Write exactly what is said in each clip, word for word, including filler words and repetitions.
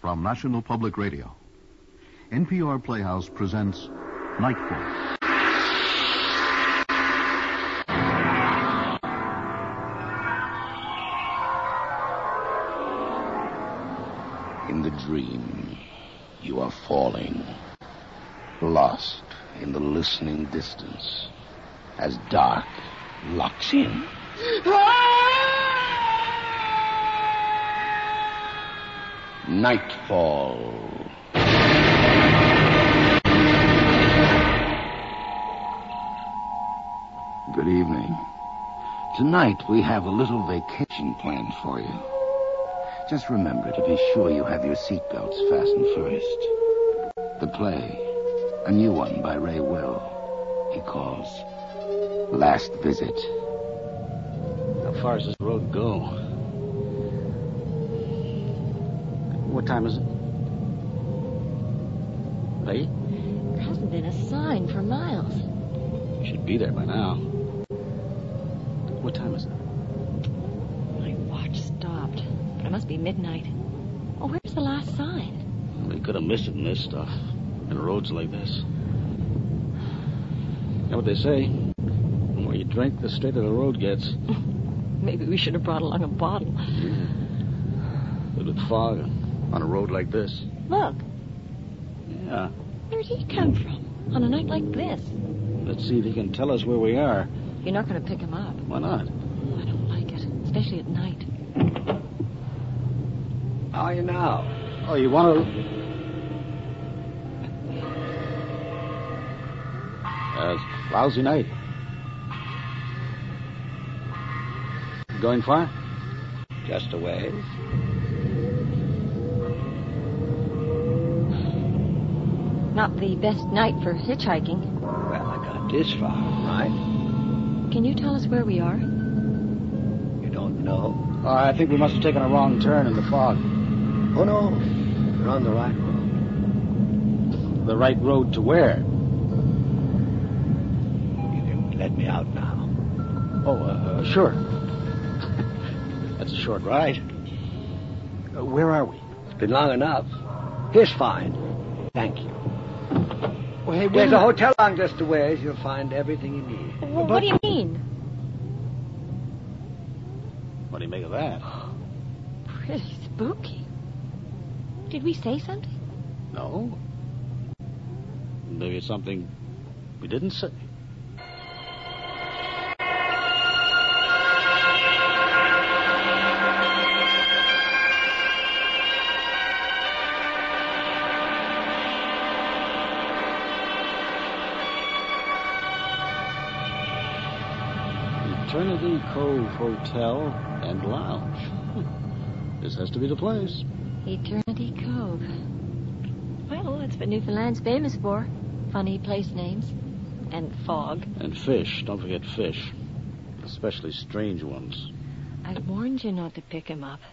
From National Public Radio, N P R Playhouse presents Nightfall. In the dream, you are falling, lost in the listening distance, as dark locks in. Nightfall. Good evening. Tonight we have a little vacation planned for you. Just remember to be sure you have your seatbelts fastened first. The play, a new one by Ray Will, he calls Last Visit. How far does this road go? What time is it? Late? There hasn't been a sign for miles. You should be there by now. What time is it? My watch stopped, but it must be midnight. Oh, where's the last sign? We could have missed it in this stuff, in roads like this. You know what they say? The more you drink, the straighter the road gets. Maybe we should have brought along a bottle. Yeah. But with fog on a road like this. Look. Yeah. Where'd he come from on a night like this? Let's see if he can tell us where we are. You're not going to pick him up. Why not? Oh, I don't like it, especially at night. How are you now? Oh, you want to... Uh, it's a lousy night. Going far? Just a ways. Not the best night for hitchhiking. Well, I got this far, right? Can you tell us where we are? You don't know? Oh, I think we must have taken a wrong turn in the fog. Oh, no. We're on the right road. The right road to where? You can let me out now. Oh, uh, sure. That's a short ride. Uh, where are we? It's been long enough. Here's fine. Thank you. Well, hey, There's wait a hotel along just a ways. You'll find everything you need. Well, what do you mean? What do you make of that? Pretty spooky. Did we say something? No. Maybe it's something we didn't say. Eternity Cove Hotel and Lounge. This has to be the place. Eternity Cove. Well, that's what Newfoundland's famous for. Funny place names. And fog. And fish. Don't forget fish. Especially strange ones. I warned you not to pick him up.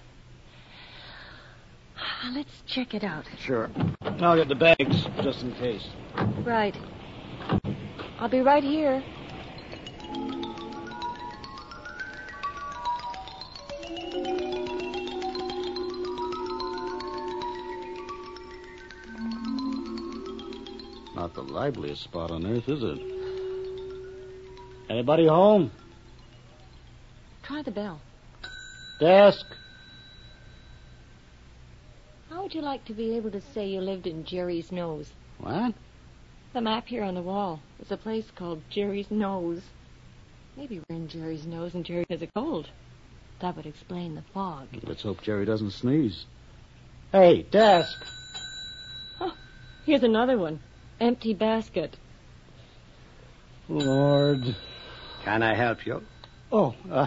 Let's check it out. Sure. I'll get the bags, just in case. Right. I'll be right here. Not the liveliest spot on earth, is it? Anybody home? Try the bell. Desk. How would you like to be able to say you lived in Jerry's Nose? What? The map here on the wall. There's a place called Jerry's Nose. Maybe we're in Jerry's Nose and Jerry has a cold. That would explain the fog. Let's hope Jerry doesn't sneeze. Hey, desk. Oh, here's another one. Empty basket. Lord. Can I help you? Oh, uh...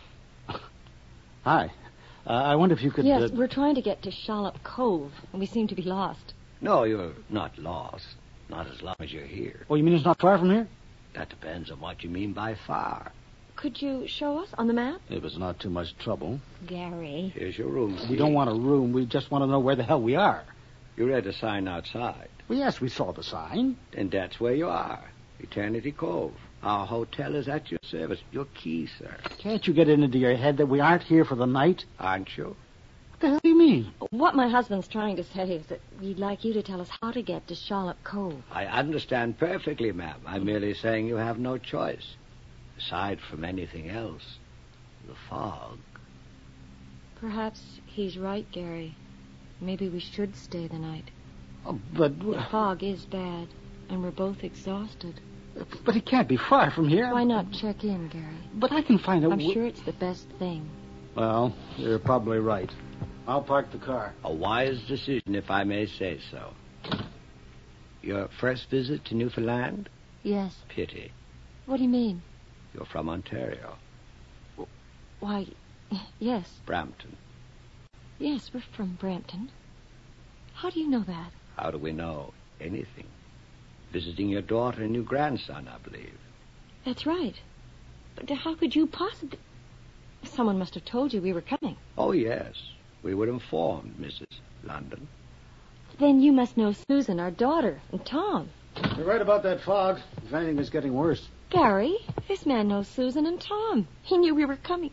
Hi. Uh, I wonder if you could... Yes, uh... we're trying to get to Shallop Cove, and we seem to be lost. No, you're not lost. Not as long as you're here. Oh, you mean it's not far from here? That depends on what you mean by far. Could you show us on the map? If it's not too much trouble. Gary. Here's your room. We don't want a room. We just want to know where the hell we are. You read the sign outside. Well, yes, we saw the sign. And that's where you are. Eternity Cove. Our hotel is at your service. Your key, sir. Can't you get it into your head that we aren't here for the night? Aren't you? What the hell do you mean? What my husband's trying to say is that we'd like you to tell us how to get to Charlotte Cove. I understand perfectly, ma'am. I'm merely saying you have no choice. Aside from anything else, the fog. Perhaps he's right, Gary. Maybe we should stay the night. Oh, but... The fog is bad, and we're both exhausted. But it can't be far from here. Why not check in, Gary? But I can find a... I'm sure it's the best thing. Well, you're probably right. I'll park the car. A wise decision, if I may say so. Your first visit to Newfoundland? Yes. Pity. What do you mean? You're from Ontario. Why, yes. Brampton. Yes, we're from Brampton. How do you know that? How do we know? Anything. Visiting your daughter and new grandson, I believe. That's right. But how could you possibly... Someone must have told you we were coming. Oh, yes. We were informed, Missus London. Then you must know Susan, our daughter, and Tom. You're right about that fog. If anything, it's getting worse. Gary, this man knows Susan and Tom. He knew we were coming.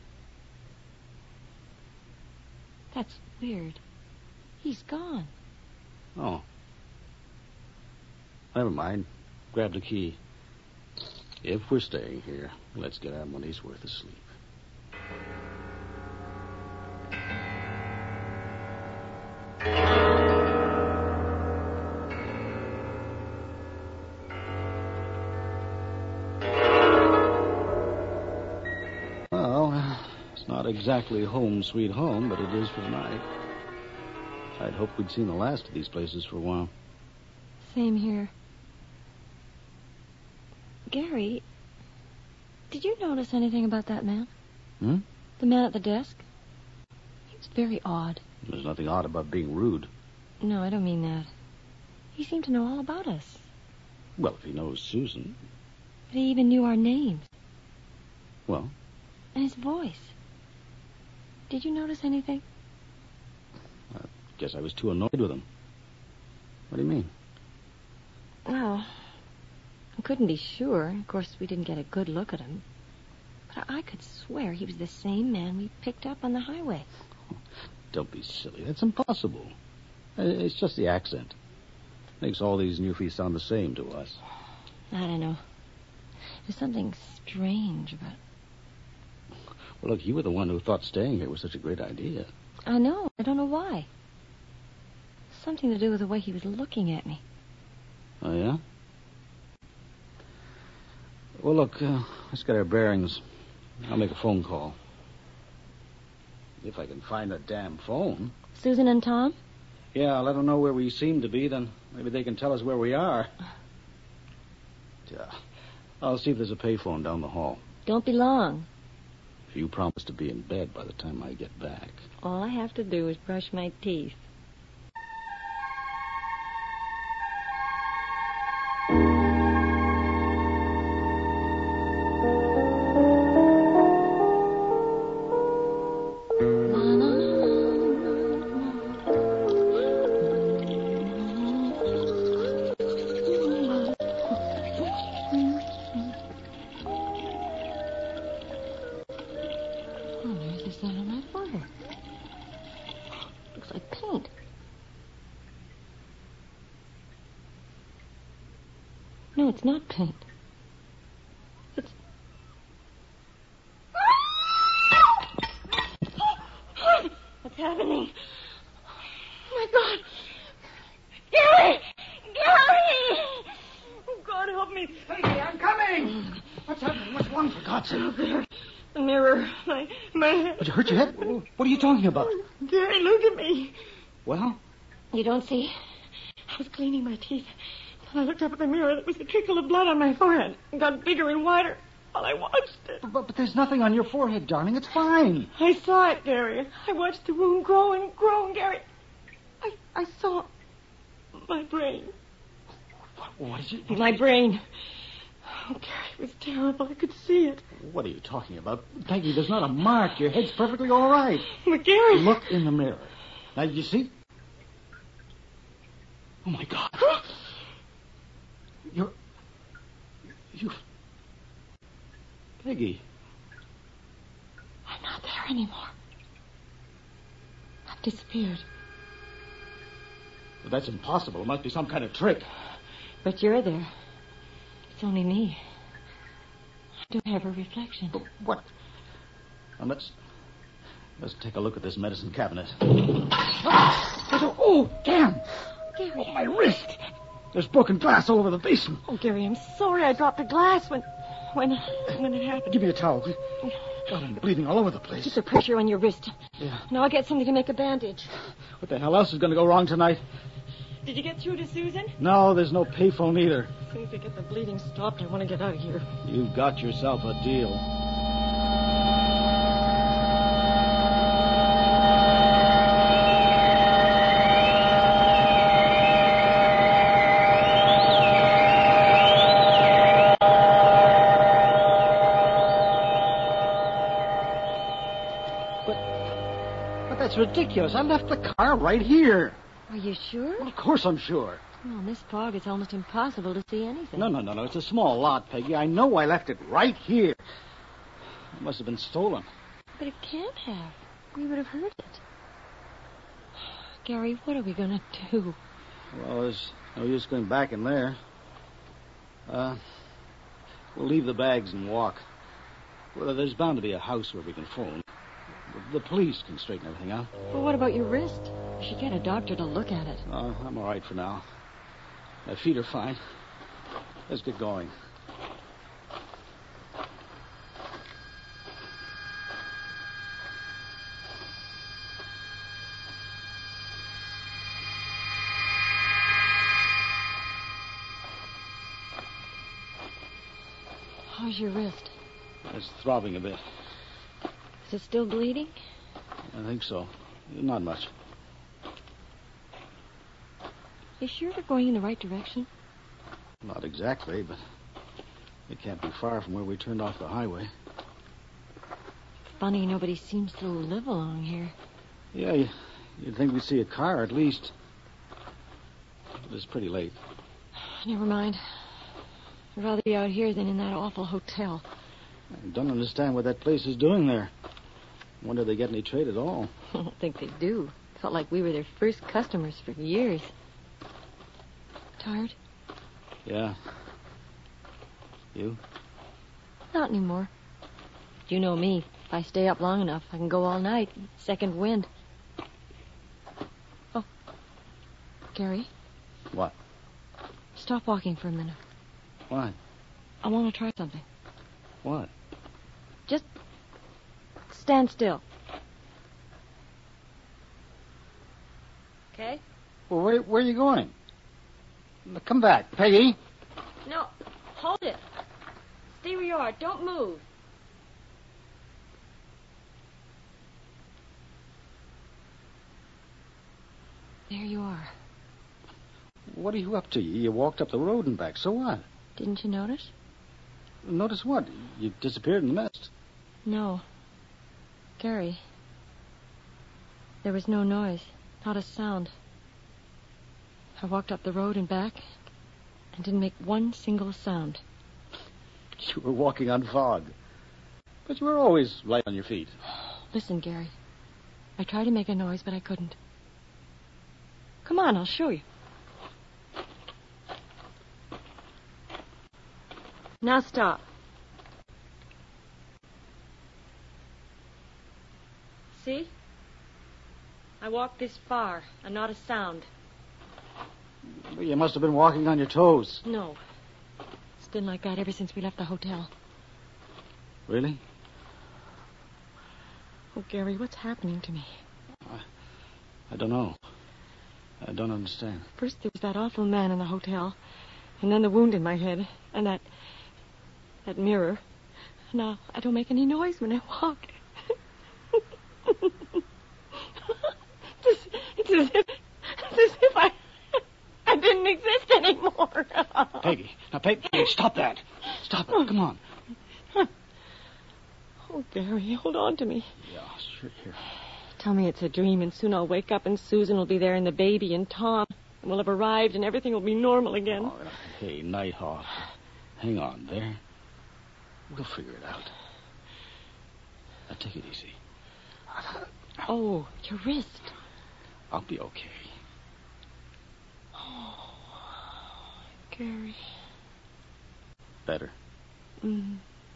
That's weird. He's gone. Oh. Never mind. Grab the key. If we're staying here, let's get our money's worth of sleep. Well, it's not exactly home sweet home, but it is for the night. I'd hoped we'd seen the last of these places for a while. Same here. Gary, did you notice anything about that man? Hmm? The man at the desk? He was very odd. There's nothing odd about being rude. No, I don't mean that. He seemed to know all about us. Well, if he knows Susan. But he even knew our names. Well? And his voice. Did you notice anything? I guess I was too annoyed with him. What do you mean? Well, I couldn't be sure. Of course, we didn't get a good look at him. But I could swear he was the same man we picked up on the highway. Don't be silly. That's impossible. It's just the accent. Makes all these newfies sound the same to us. I don't know. There's something strange about... Well, look, you were the one who thought staying here was such a great idea. I know. I don't know why. Something to do with the way he was looking at me. Oh, yeah? Well, look, uh, let's get our bearings. I'll make a phone call. If I can find a damn phone. Susan and Tom? Yeah, I'll let them know where we seem to be, then maybe they can tell us where we are. Yeah. I'll see if there's a payphone down the hall. Don't be long. If you promise to be in bed by the time I get back. All I have to do is brush my teeth. No, it's not paint. It's... What's happening? Oh, my God. Gary! Gary! Oh, God, help me. Hey, I'm coming! What's happening? What's wrong, for God's sake? Oh, there. The mirror. My, my head. Did you hurt your head? What are you talking about? Gary, look at me. Well? You don't see? I was cleaning my teeth. I looked up at the mirror. There was a trickle of blood on my forehead. It got bigger and wider while I watched it. But, but there's nothing on your forehead, darling. It's fine. I saw it, Gary. I watched the wound grow and grow, and Gary, I, I saw my brain. What, what is it? My brain. Oh, Gary, it was terrible. I could see it. What are you talking about? Peggy, there's not a mark. Your head's perfectly all right. But, Gary... Look in the mirror. Now, did you see? Oh, my God. You're... You... Peggy. I'm not there anymore. I'm Disappeared. But that's impossible. It must be some kind of trick. But you're there. It's only me. I don't have a reflection. But what? Now, let's... Let's take a look at this medicine cabinet. Oh, oh damn! Gary. Oh, my wrist! There's broken glass all over the basin. Oh, Gary, I'm sorry I dropped the glass when... When... When it happened. Give me a towel. God, I'm bleeding all over the place. Keep the pressure on your wrist. Yeah. Now I'll get something to make a bandage. What the hell else is going to go wrong tonight? Did you get through to Susan? No, there's no payphone either. As soon as we get the bleeding stopped, I want to get out of here. You've got yourself a deal. That's ridiculous. I left the car right here. Are you sure? Well, of course I'm sure. Well, in this fog, it's almost impossible to see anything. No, no, no, no. It's a small lot, Peggy. I know I left it right here. It must have been stolen. But it can't have. We would have heard it. Gary, what are we going to do? Well, there's no use going back in there. Uh, we'll leave the bags and walk. Well, there's bound to be a house where we can phone. The police can straighten everything out. Well, what about your wrist? We should get a doctor to look at it. Uh, I'm all right for now. My feet are fine. Let's get going. How's your wrist? It's throbbing a bit. Is it still bleeding? I think so. Not much. You sure we're going in the right direction? Not exactly, but it can't be far from where we turned off the highway. Funny, nobody seems to live along here. Yeah, you, you'd think we'd see a car at least. But it's pretty late. Never mind. I'd rather be out here than in that awful hotel. I don't understand what that place is doing there. Wonder if they get any trade at all. I don't think they do. Felt like we were their first customers for years. Tired? Yeah. You? Not anymore. You know me. If I stay up long enough, I can go all night. Second wind. Oh. Gary? What? Stop walking for a minute. Why? I want to try something. What? Just stand still. Okay? Well, where, where are you going? Come back. Peggy? No. Hold it. Stay where you are. Don't move. There you are. What are you up to? You walked up the road and back. So what? Didn't you notice? Notice what? You disappeared in the mist. No. Gary, there was no noise, not a sound. I walked up the road and back and didn't make one single sound. You were walking on fog. But you were always light on your feet. Listen, Gary. I tried to make a noise, but I couldn't. Come on, I'll show you. Now stop. See? I walked this far, and not a sound. Well, you must have been walking on your toes. No. It's been like that ever since we left the hotel. Really? Oh, Gary, what's happening to me? I, I don't know. I don't understand. First there was that awful man in the hotel, and then the wound in my head, and that... that mirror. Now, I don't make any noise when I walk. it's, it's, as if, it's as if I... I didn't exist anymore. Peggy. Now, Peggy, stop that. Stop it. Come on. Oh, Gary, hold on to me. Yeah, sure. Here. Tell me it's a dream, and soon I'll wake up, and Susan will be there, and the baby, and Tom. And we'll have arrived, and everything will be normal again. Oh, hey, Nighthawk. Hang on there. We'll figure it out. Now, take it easy. Oh, your wrist. I'll be okay. Oh, Gary. Better. Mm.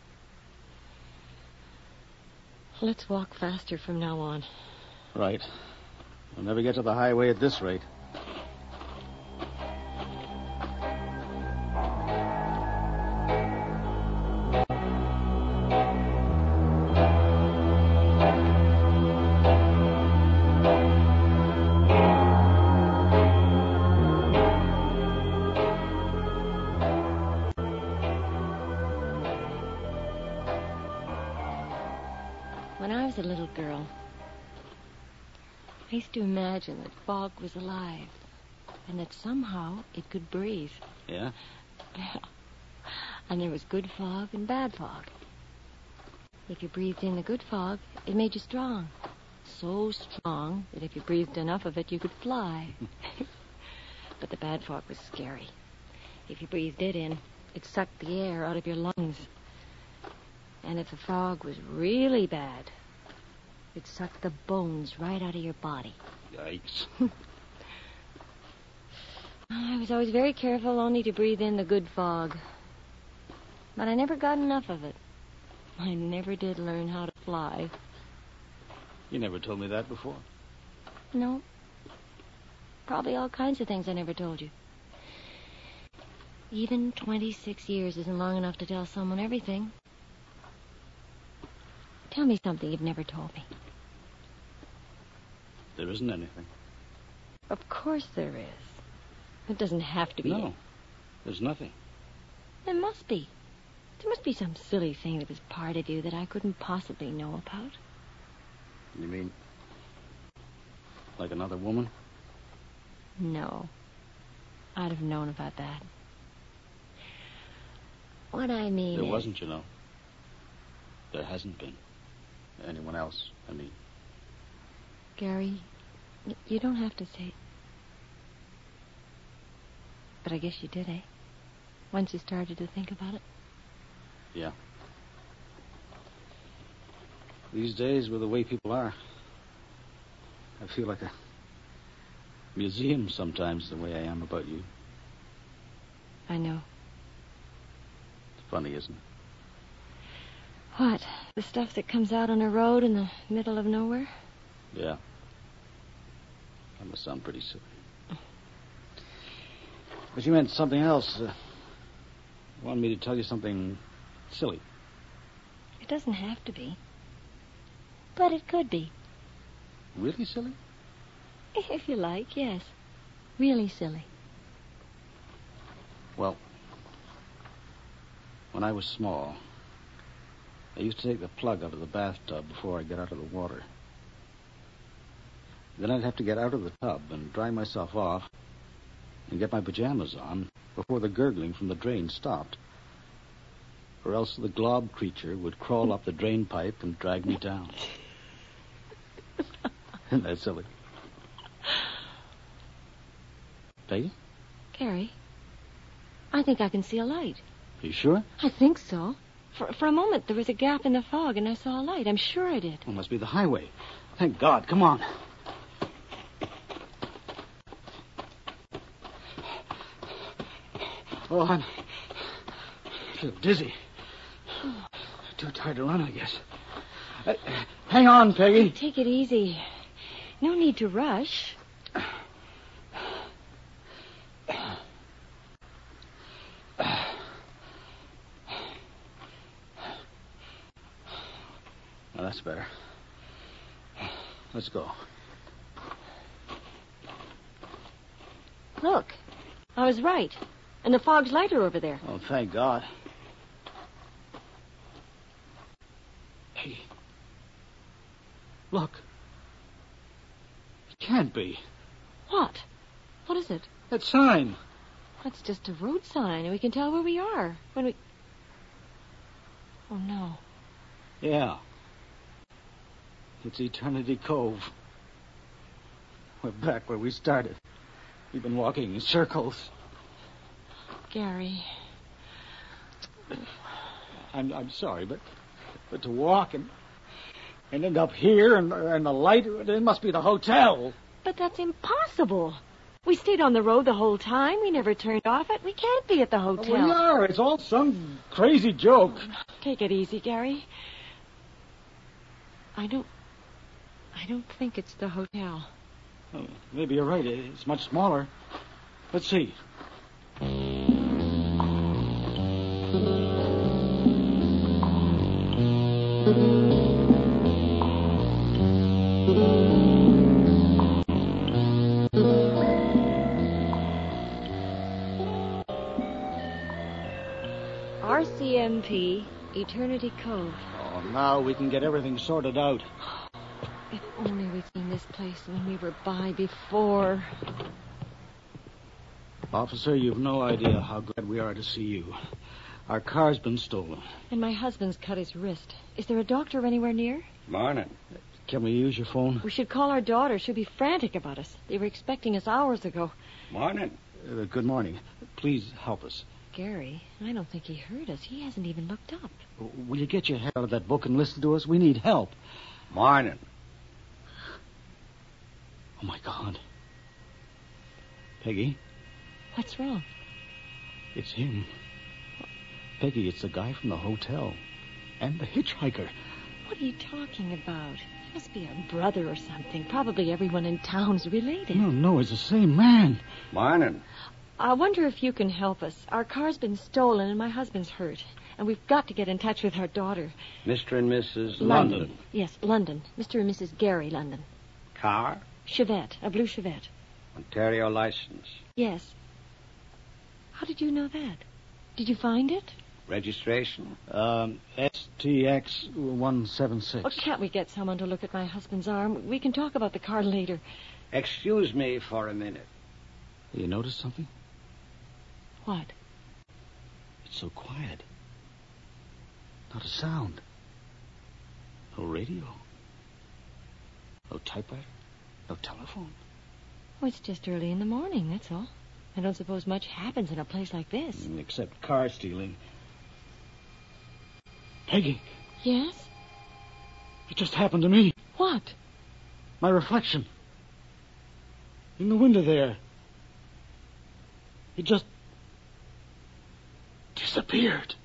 Let's walk faster from now on. Right. We'll never get to the highway at this rate. When I was a little girl, I used to imagine that fog was alive and that somehow it could breathe. Yeah? And there was good fog and bad fog. If you breathed in the good fog, it made you strong. So strong that if you breathed enough of it, you could fly. But the bad fog was scary. If you breathed it in, it sucked the air out of your lungs. And if the fog was really bad, it sucked the bones right out of your body. Yikes. I was always very careful only to breathe in the good fog. But I never got enough of it. I never did learn how to fly. You never told me that before. No. Probably all kinds of things I never told you. Even twenty-six years isn't long enough to tell someone everything. Tell me something you've never told me. There isn't anything. Of course there is. It doesn't have to be. No, there's nothing. There must be. There must be some silly thing that was part of you that I couldn't possibly know about. You mean like another woman? No. I'd have known about that. What I mean There is... wasn't, you know. There hasn't been. Anyone else, I mean. Gary, y- you don't have to say it. But I guess you did, eh? Once you started to think about it. Yeah. These days, with the way people are, I feel like a museum sometimes, the way I am about you. I know. It's funny, isn't it? What? The stuff that comes out on a road in the middle of nowhere? Yeah. That must sound pretty silly. But you meant something else. Uh, you wanted me to tell you something silly. It doesn't have to be. But it could be. Really silly? If you like, yes. Really silly. Well, when I was small, I used to take the plug out of the bathtub before I got out of the water. Then I'd have to get out of the tub and dry myself off and get my pajamas on before the gurgling from the drain stopped. Or else the glob creature would crawl up the drain pipe and drag me down. Isn't that silly? Peggy? Gary, I think I can see a light. You sure? I think so. For, for a moment, there was a gap in the fog, and I saw a light. I'm sure I did. It must be the highway. Thank God. Come on. Oh, I'm a little dizzy. Too tired to run, I guess. Uh, hang on, Peggy. Take it easy. No need to rush. Now, that's better. Let's go. Look, I was right. And the fog's lighter over there. Oh, thank God. Hey. Look. It can't be. What? What is it? That sign. That's just a road sign, and we can tell where we are when we... Oh, no. Yeah. It's Eternity Cove. We're back where we started. We've been walking in circles. Gary. I'm I'm sorry, but but to walk and and end up here and and the light, it must be the hotel. But that's impossible. We stayed on the road the whole time. We never turned off it. We can't be at the hotel. We are. It's all some crazy joke. Take it easy, Gary. I don't... I don't think it's the hotel. Oh, maybe you're right. It's much smaller. Let's see. R C M P, Eternity Cove. Oh, now we can get everything sorted out. If only we'd seen this place when we were by before. Officer, you've no idea how glad we are to see you. Our car's been stolen. And my husband's cut his wrist. Is there a doctor anywhere near? Morning. Can we use your phone? We should call our daughter. She'll be frantic about us. They were expecting us hours ago. Morning. Uh, good morning. Please help us. Gary, I don't think he heard us. He hasn't even looked up. Will you get your head out of that book and listen to us? We need help. Morning. Oh, my God. Peggy, What's wrong? it's him. Peggy, it's the guy from the hotel. And the hitchhiker. What are you talking about? He must be our brother or something. Probably everyone in town's related. No, no, it's the same man. Morning. I wonder if you can help us. Our car's been stolen and my husband's hurt. And we've got to get in touch with our daughter. Mister and Missus London. London. Yes, London. Mister and Missus Gary London. Car? Chevette, a blue Chevette. Ontario license. Yes. How did you know that? Did you find it? Registration? Um, S T X one seven six. Oh, can't we get someone to look at my husband's arm? We can talk about the car later. Excuse me for a minute. You notice something? What? It's so quiet. Not a sound. No radio. No typewriter. No telephone. Oh, it's just early in the morning, that's all. I don't suppose much happens in a place like this. Mm, Except car stealing. Peggy, Yes? it just happened to me. What? My reflection. In the window there. It just disappeared.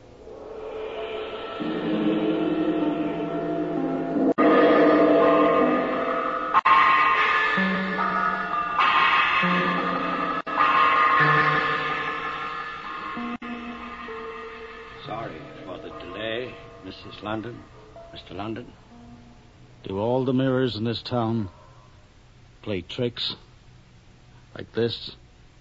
Sorry for the delay, Missus London. Mister London. Do all the mirrors in this town play tricks like this?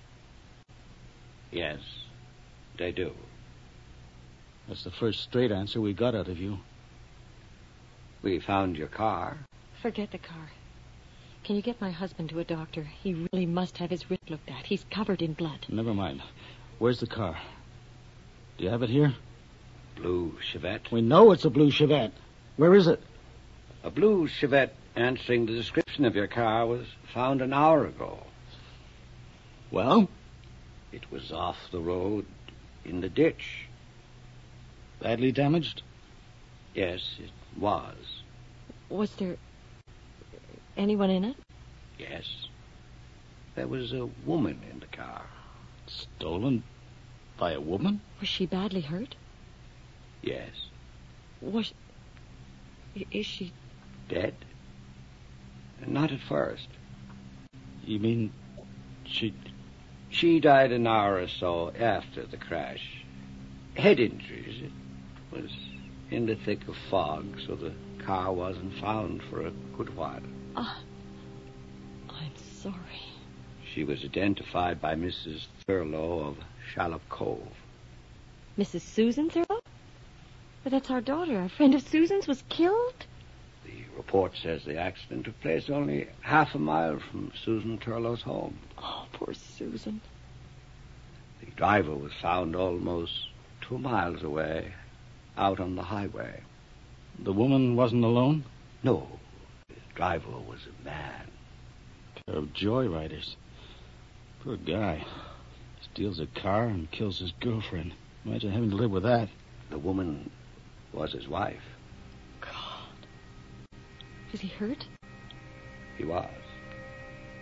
Yes, they do. That's the first straight answer we got out of you. We found your car. Forget the car. Can you get my husband to a doctor? He really must have his wrist looked at. He's covered in blood. Never mind. Where's the car? Do you have it here? Blue Chevette. We know it's a blue Chevette. Where is it? A blue Chevette answering the description of your car was found an hour ago. Well? It was off the road in the ditch. Badly damaged? Yes, it was. Was there anyone in it? Yes. There was a woman in the car. Stolen by a woman? Was she badly hurt? Yes. Was... Is she... Dead? Not at first. You mean she... She died an hour or so after the crash. Head injuries. It was in the thick of fog, so the car wasn't found for a good while. Oh, I'm sorry. She was identified by Missus Thurlow of Shallop Cove. Missus Susan Thurlow? But that's our daughter. A friend of Susan's was killed? The report says the accident took place only half a mile from Susan Thurlow's home. Oh, poor Susan. The driver was found almost two miles away, out on the highway. The woman wasn't alone? No, the driver was a man. Pair of joyriders. Poor guy. Steals a car and kills his girlfriend. Imagine having to live with that. The woman was his wife. God. Is he hurt? He was.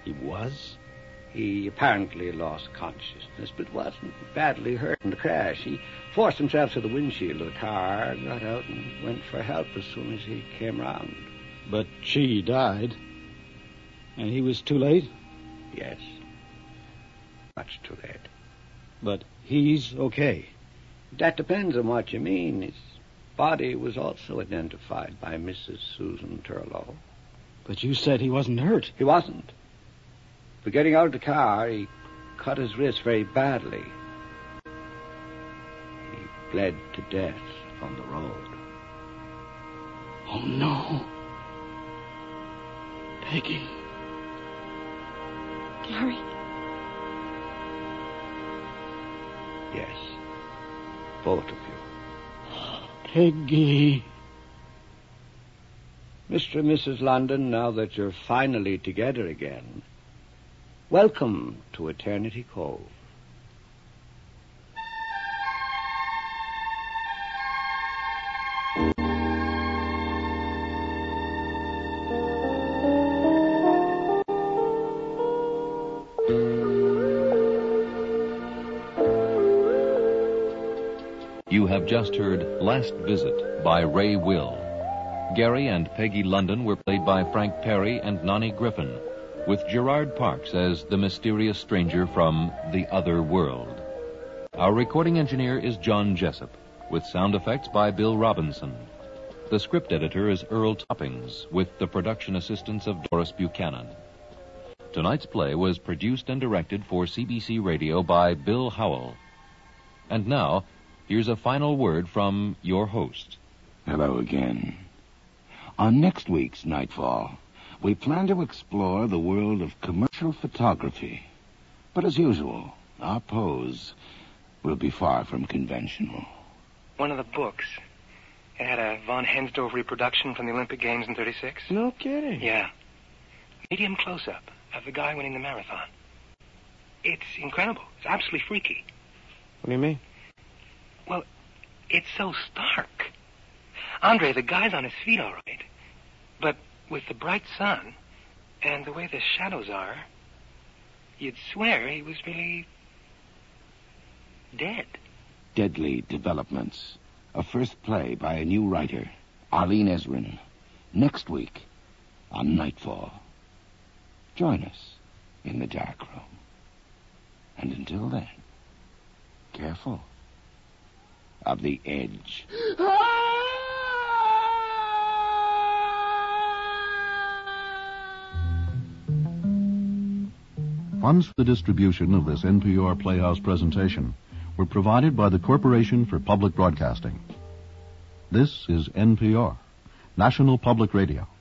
He was? He apparently lost consciousness, but wasn't badly hurt in the crash. He forced himself to the windshield of the car, got out, and went for help as soon as he came round. But she died. And he was too late? Yes. Much too late. But he's okay. That depends on what you mean. His body was also identified by Missus Susan Turlow. But you said he wasn't hurt. He wasn't. But getting out of the car, he cut his wrist very badly. He bled to death on the road. Oh, no. Peggy. Gary. Yes. Both of you. Peggy. Mister and Missus London, now that you're finally together again, welcome to Eternity Cove. You have just heard Last Visit by Ray Will. Gary and Peggy London were played by Frank Perry and Nani Griffin, with Gerard Parks as the mysterious stranger from the other world. Our recording engineer is John Jessup, with sound effects by Bill Robinson. The script editor is Earl Toppings, with the production assistance of Doris Buchanan. Tonight's play was produced and directed for C B C Radio by Bill Howell. And now, here's a final word from your host. Hello again. On next week's Nightfall, we plan to explore the world of commercial photography. But as usual, our pose will be far from conventional. One of the books. It had a von Hensdorf reproduction from the Olympic Games in thirty-six. No kidding. Yeah. Medium close-up of the guy winning the marathon. It's incredible. It's absolutely freaky. What do you mean? Well, it's so stark. Andre, the guy's on his feet all right. But with the bright sun and the way the shadows are, you'd swear he was really dead. Deadly Developments, a first play by a new writer, Arlene Ezrin, next week on Nightfall. Join us in the dark room. And until then, careful of the edge. Funds for the distribution of this N P R Playhouse presentation were provided by the Corporation for Public Broadcasting. This is N P R, National Public Radio.